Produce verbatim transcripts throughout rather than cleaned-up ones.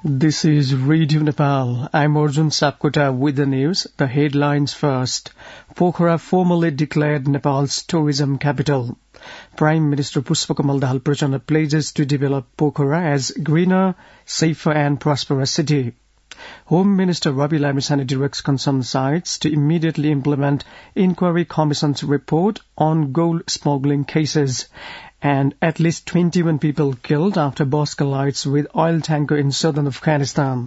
This is Radio Nepal. I'm Arjun Sapkota with the news. The headlines first. Pokhara formally declared Nepal's tourism capital. Prime Minister Pushpakamal Dahal Prachanda pledges to develop Pokhara as greener, safer and prosperous city. Home Minister Ravi Laimichhane directs concerned sites to immediately implement Inquiry Commission's report on gold smuggling cases. And at least twenty-one people killed after bus collides with oil tanker in southern Afghanistan.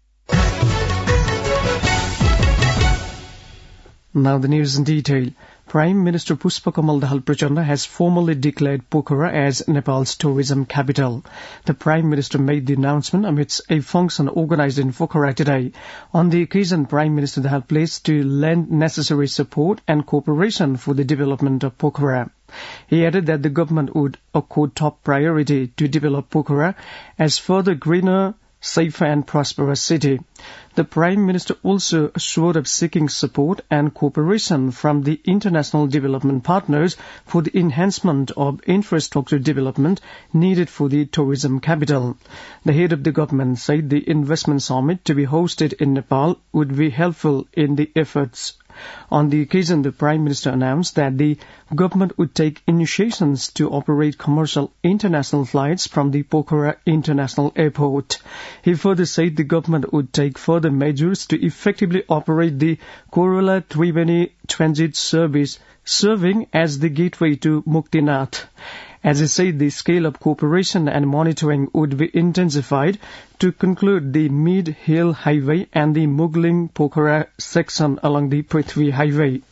Now the news in detail. Prime Minister Pushpakamal Dahal Prachanda has formally declared Pokhara as Nepal's tourism capital. The Prime Minister made the announcement amidst a function organized in Pokhara today. On the occasion, Prime Minister Dahal pledged to lend necessary support and cooperation for the development of Pokhara. He added that the government would accord top priority to develop Pokhara as further greener, safer and prosperous city. The Prime Minister also assured of seeking support and cooperation from the international development partners for the enhancement of infrastructure development needed for the tourism capital. The head of the government said the investment summit to be hosted in Nepal would be helpful in the efforts. On the occasion, the Prime Minister announced that the government would take initiations to operate commercial international flights from the Pokhara International Airport. He further said the government would take further measures to effectively operate the Korala Tribeni transit service, serving as the gateway to Muktinath. As he said, the scale of cooperation and monitoring would be intensified to conclude the Mid-Hill Highway and the Mugling-Pokhara section along the Prithvi Highway.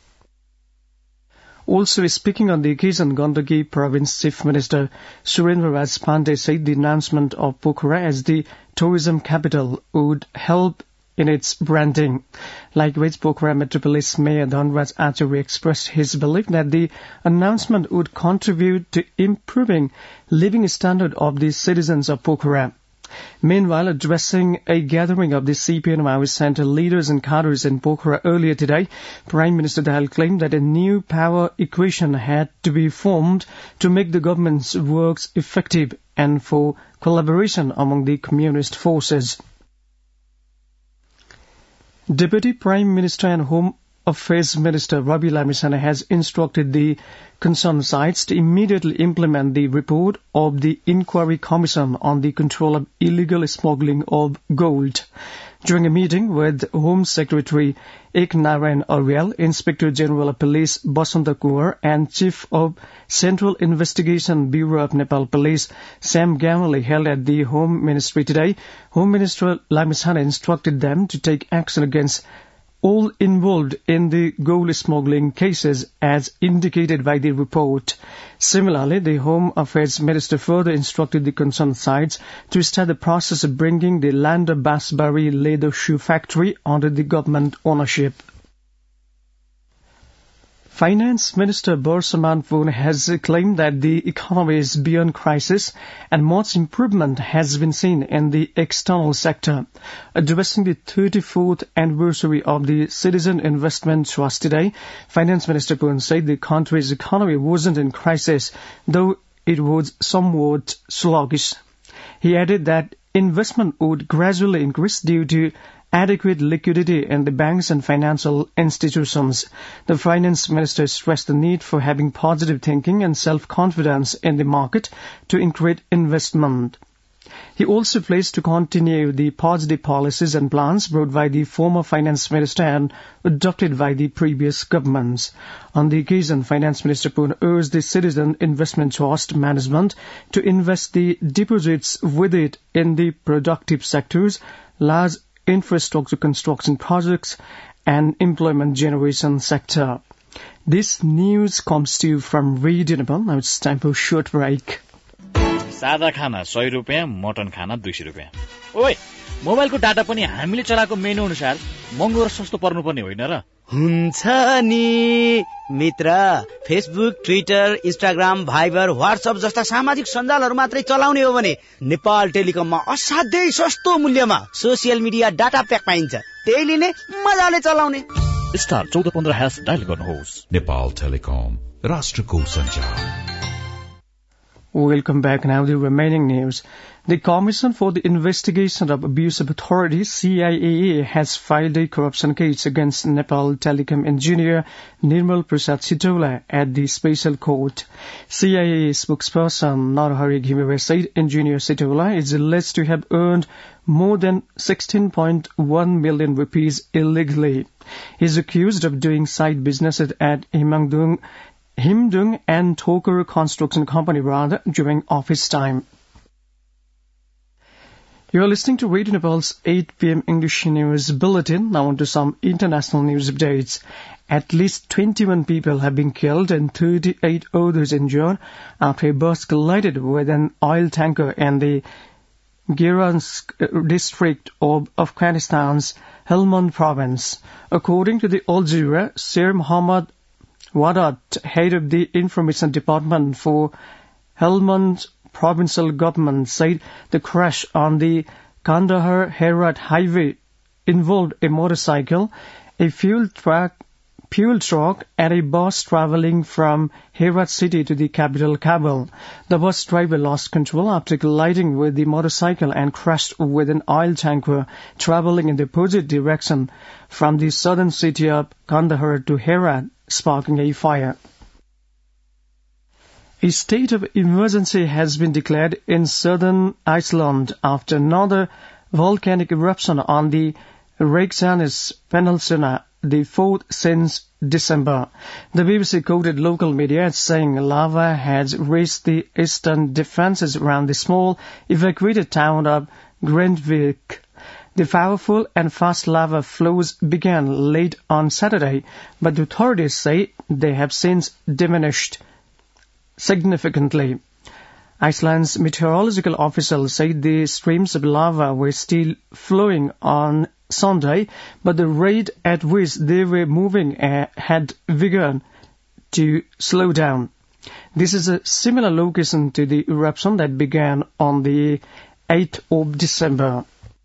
Also speaking on the occasion, Gandaki Province Chief Minister Surendra Raj Pandey said the announcement of Pokhara as the tourism capital would help in its branding. Likewise, Pokhara Metropolis Mayor Dhanraj Acharya expressed his belief that the announcement would contribute to improving living standard of the citizens of Pokhara. Meanwhile, addressing a gathering of the C P I Maoist Centre leaders and cadres in Pokhara earlier today, Prime Minister Dahal claimed that a new power equation had to be formed to make the government's works effective and for collaboration among the communist forces. Deputy Prime Minister and Home Affairs Minister Ravi Laimichhane has instructed the concerned sites to immediately implement the report of the Inquiry Commission on the control of illegal smuggling of gold. During a meeting with Home Secretary Ek Narayan Aryal, Inspector General of Police Basanta Kuwar and Chief of Central Investigation Bureau of Nepal Police Sam Gamali held at the Home Ministry today, Home Minister Laimichhane instructed them to take action against all involved in the gold smuggling cases as indicated by the report. Similarly, the Home Affairs Minister further instructed the concerned sites to start the process of bringing the Lander Basbari leather shoe factory under the government ownership. Finance Minister Bursaman Pune has claimed that the economy is beyond crisis and much improvement has been seen in the external sector. Addressing the thirty-fourth anniversary of the Citizen Investment Trust today, Finance Minister Pune said the country's economy wasn't in crisis, though it was somewhat sluggish. He added that investment would gradually increase due to adequate liquidity in the banks and financial institutions. The finance minister stressed the need for having positive thinking and self-confidence in the market to increase investment. He also pledged to continue the positive policies and plans brought by the former finance minister and adopted by the previous governments. On the occasion, Finance Minister Pune urged the Citizen Investment Trust management to invest the deposits with it in the productive sectors, large infrastructure construction projects and employment generation sector. This news comes to you from Radio Nepal. Now it's time for a short break. सादा खाना सय रुपैयाँ, mutton खाना दुई सय रुपैयाँ. ओइ, मोबाइलको डाटा पनि हामीले चलाएको मेनु अनुसार महँगो र सस्तो पर्नुपर्ने होइन र? हुन्छ नि मित्र, Facebook, Twitter, Instagram, Viber, WhatsApp जस्ता सामाजिक सञ्जालहरू मात्रै चलाउने हो भने नेपाल टेलिकममा असाध्यै सस्तो मूल्यमा सोसियल मिडिया डाटा प्याक पाइन्छ. त्यही लिने, मजाले चलाउने. स्टार चौध पन्ध्र ह्यास डायल गर्नुहोस्. नेपाल टेलिकम, राष्ट्रको सञ्चार. Welcome back. Now the remaining news. The Commission for the Investigation of Abuse of Authority, C I A A, has filed a corruption case against Nepal telecom engineer Nirmal Prasad Sitola at the Special Court. C I A A spokesperson Narhari Ghimire said engineer Sitola is alleged to have earned more than sixteen point one million rupees illegally. He is accused of doing side businesses at Himangdung, Himdung and Toker Construction Company rather during office time. You are listening to Radio Nepal's eight p.m. English News Bulletin. Now on to some international news updates. At least twenty-one people have been killed and thirty-eight others injured after a bus collided with an oil tanker in the Giransk district of Afghanistan's Helmand province. According to the Al Jazeera, Sir Muhammad Wadat, head of the information department for Helmand provincial government, said the crash on the Kandahar-Herat highway involved a motorcycle, a fuel truck, fuel truck and a bus traveling from Herat city to the capital Kabul. The bus driver lost control after colliding with the motorcycle and crashed with an oil tanker traveling in the opposite direction from the southern city of Kandahar to Herat, sparking a fire. A state of emergency has been declared in southern Iceland after another volcanic eruption on the Reykjanes Peninsula, the fourth since December. The B B C quoted local media as saying lava has reached the eastern defences around the small evacuated town of Grindvik. The powerful and fast lava flows began late on Saturday, but the authorities say they have since diminished significantly. Iceland's meteorological officials said the streams of lava were still flowing on Sunday, but the rate at which they were moving uh, had begun to slow down. This is a similar location to the eruption that began on the eighth of December.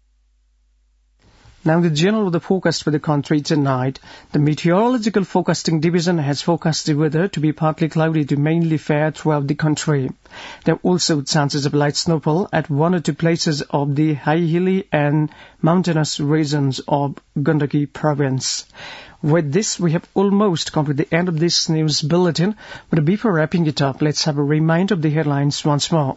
Now the general weather forecast for the country tonight. The Meteorological Forecasting Division has forecast the weather to be partly cloudy to mainly fair throughout the country. There are also chances of light snowfall at one or two places of the high hilly and mountainous regions of Gandaki province. With this, we have almost come to the end of this news bulletin. But before wrapping it up, let's have a reminder of the headlines once more.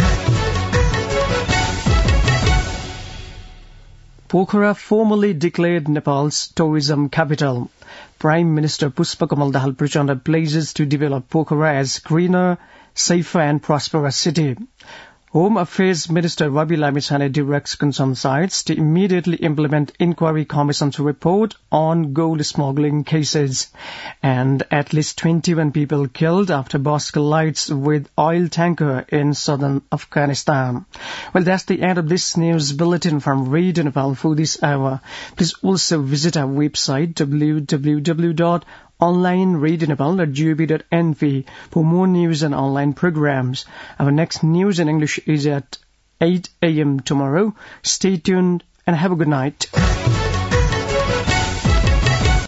Pokhara formally declared Nepal's tourism capital. Prime Minister Pushpakamal Dahal Prachanda pledges to develop Pokhara as greener, safer and prosperous city. Home Affairs Minister Ravi Lamishane directs concerned sites to immediately implement inquiry commission to report on gold smuggling cases. And at least twenty-one people killed after bus collides with oil tanker in southern Afghanistan. Well, that's the end of this news bulletin from Radio Nepal for this hour. Please also visit our website w w w dot online radio nepal dot gov dot n p for more news and online programs. Our next news in English is at eight a.m. tomorrow. Stay tuned and have a good night.